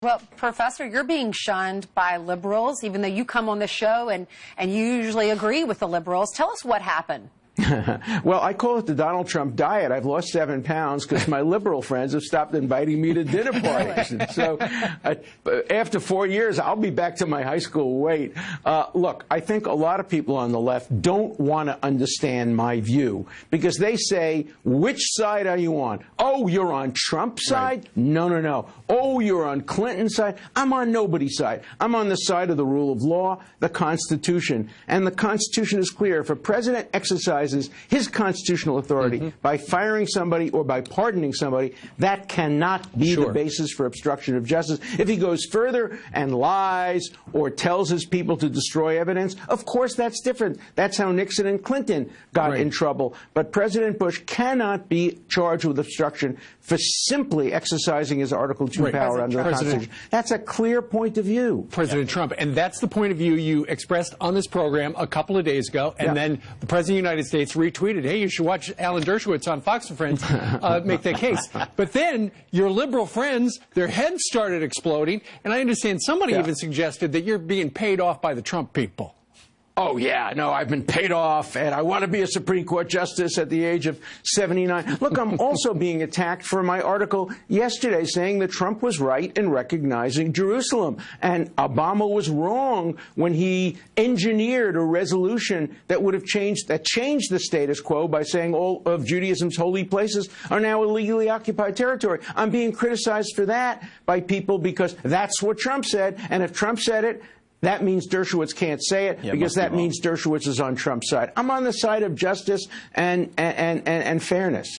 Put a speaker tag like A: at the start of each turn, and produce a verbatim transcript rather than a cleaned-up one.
A: Well, Professor, you're being shunned by liberals, even though you come on the show and, and you usually agree with the liberals. Tell us what happened.
B: Well, I call it the Donald Trump diet. I've lost seven pounds because my liberal friends have stopped inviting me to dinner parties. And so uh, after four years, I'll be back to my high school weight. Uh, look, I think a lot of people on the left don't want to understand my view because they say, which side are you on? Oh, you're on Trump's side? Right. No, no, no. Oh, you're on Clinton's side? I'm on nobody's side. I'm on the side of the rule of law, the Constitution. And the Constitution is clear. If a president exercises his constitutional authority mm-hmm. by firing somebody or by pardoning somebody, that cannot be sure. the basis for obstruction of justice. If he goes further and lies or tells his people to destroy evidence, of course that's different. That's how Nixon and Clinton got right. in trouble. But President Bush cannot be charged with obstruction for simply exercising his Article two right. power
C: President
B: under the
C: President
B: Constitution. That's a clear point of view.
C: President yeah. Trump, and that's the point of view you expressed on this program a couple of days ago, and yeah. then the President of the United States retweeted, hey, you should watch Alan Dershowitz on Fox and Friends uh, make that case. But then your liberal friends, their heads started exploding, and I understand somebody yeah. even suggested that you're being paid off by the Trump people.
B: Oh, yeah, no, I've been paid off, and I want to be a Supreme Court justice at the age of seventy-nine. Look, I'm also being attacked for my article yesterday saying that Trump was right in recognizing Jerusalem, and Obama was wrong when he engineered a resolution that would have changed, that changed the status quo by saying all of Judaism's holy places are now illegally occupied territory. I'm being criticized for that by people because that's what Trump said, and if Trump said it, that means Dershowitz can't say it yeah, because that be means Dershowitz is on Trump's side. I'm on the side of justice and, and, and, and fairness.